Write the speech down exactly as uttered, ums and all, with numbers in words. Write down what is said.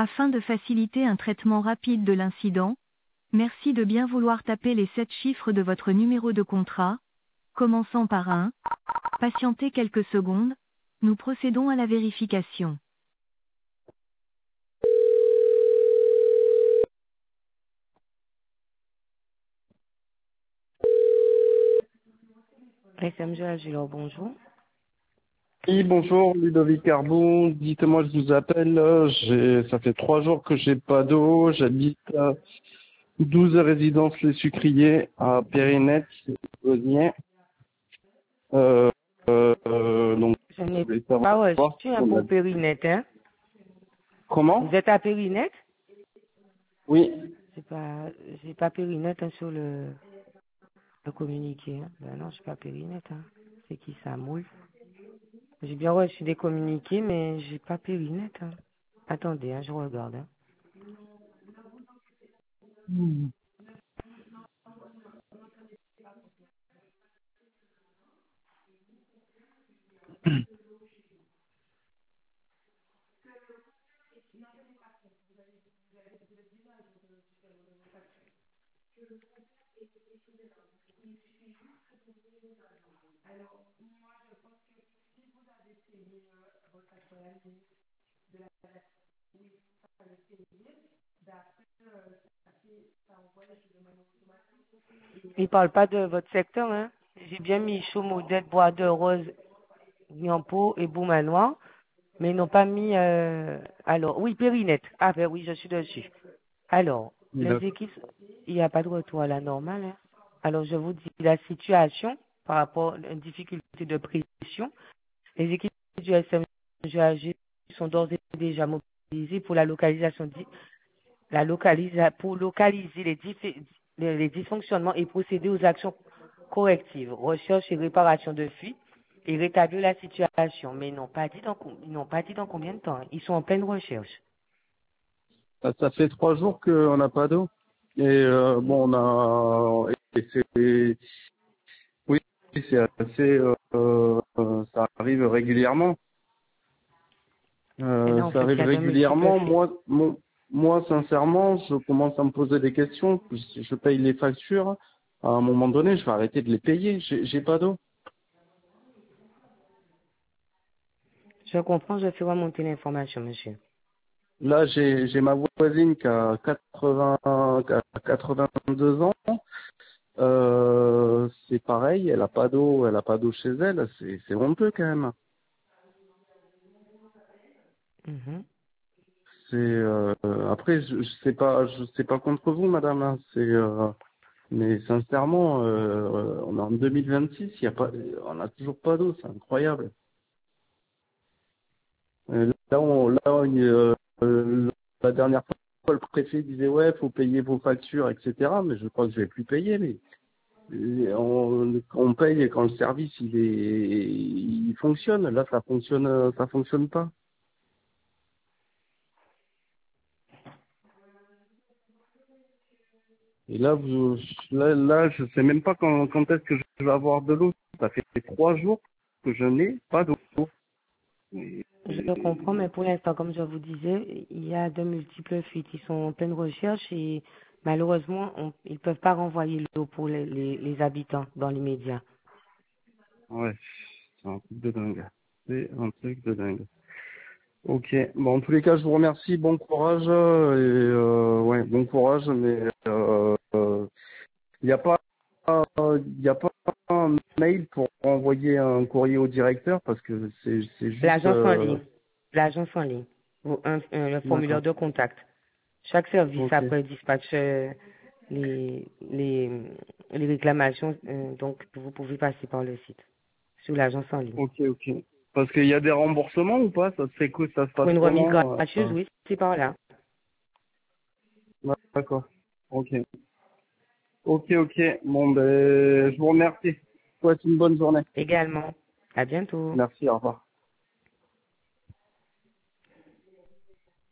Afin de faciliter un traitement rapide de l'incident, merci de bien vouloir taper les sept chiffres de votre numéro de contrat, commençant par un. Patientez quelques secondes, nous procédons à la vérification. S M G Agilor, bonjour. Oui, bonjour, Ludovic Arbon. Dites-moi, je vous appelle. euh, J'ai, ça fait trois jours que j'ai pas d'eau. J'habite à douze résidence Les Sucriers à Périnette, Gosnier. Euh, euh, euh, donc, Je je n'ai voulais savoir pas reçu si un on a... pour Périnette, hein. Vous Comment? êtes à Périnette? Oui. C'est pas, j'ai pas Périnette hein, sur le, le communiqué. Hein. Ben non, j'ai pas Périnette. Hein. C'est qui ça, moule? J'ai bien reçu des communiqués, mais j'ai pas Périnette. Hein. Attendez, hein, je regarde. Hein. Hmm. Il parle pas de votre secteur, hein. J'ai bien mis chaud, modèle, bois de rose, Nyampo et Boumanoir, mais ils n'ont pas mis, euh... alors, oui, Périnette. Ah ben oui, je suis dessus. Alors, les D'accord. équipes, il n'y a pas de retour à la normale. Hein. Alors, je vous dis la situation par rapport à une difficulté de pression. Les équipes du S M G A G sont d'ores et déjà mobilisées pour la localisation, di- la localisa, pour localiser les, diffé- les, les dysfonctionnements et procéder aux actions correctives, recherche et réparation de fuites et rétablir la situation. Mais ils n'ont pas dit dans, com- ils n'ont pas dit dans combien de temps. Hein. Ils sont en pleine recherche. Ça, ça fait trois jours qu'on n'a pas d'eau. Et euh, bon, on a... Et c'est... Oui, c'est assez... Euh, euh, ça arrive régulièrement. Et Euh, là, en ça fait, il arrive y a de multiples régulièrement. fuites. Moi, mon- moi, sincèrement, je commence à me poser des questions. Si je paye les factures, à un moment donné, je vais arrêter de les payer. J'ai j'ai pas d'eau. Je comprends, je fais remonter l'information, monsieur. Là, j'ai j'ai ma voisine qui a quatre-vingts, qui a quatre-vingt-deux ans. Euh, c'est pareil, elle a pas d'eau, elle a pas d'eau chez elle. C'est c'est honteux quand même. Mhm. C'est euh, après, je, je sais pas, je sais pas contre vous, madame. Hein, c'est euh, Mais sincèrement, euh, on est en deux mille vingt-six, il y a pas, on n'a toujours pas d'eau, c'est incroyable. Euh, Là, on, là, on, euh, euh, la dernière fois, le préfet disait ouais, faut payer vos factures, et cetera. Mais je crois que je vais plus payer. Mais euh, on, on paye quand le service il est, il fonctionne. Là, ça fonctionne, ça fonctionne pas. Et là, vous, là, là, je sais même pas quand, quand est-ce que je vais avoir de l'eau. Ça fait trois jours que je n'ai pas d'eau. Je comprends, mais pour l'instant, comme je vous disais, il y a de multiples fuites. Ils sont en pleine recherche et malheureusement, on, ils ne peuvent pas renvoyer l'eau pour les, les, les habitants dans l'immédiat. Ouais, c'est un truc de dingue. C'est un truc de dingue. Ok. Bon, en tous les cas, je vous remercie. Bon courage. euh, Et euh, ouais, bon courage. Mais euh, euh, il n'y a pas, il y a pas un mail pour envoyer un courrier au directeur parce que c'est, c'est juste. L'agence en euh, ligne. L'agence en ligne. Ou un- un- le formulaire D'accord. de contact. Chaque service Ok. après dispatche euh, les, les, les réclamations. euh, donc, vous pouvez passer par le site, sur l'agence en ligne. Ok, ok. Parce qu'il y a des remboursements ou pas? Ça se fait que ça se Pour passe une remise comment? gracieuse, euh, oui, c'est par là. euh, D'accord. Ok. Ok, ok. Bon, ben, je vous remercie. Je vous souhaite une bonne journée. Également. À bientôt. Merci. Au revoir.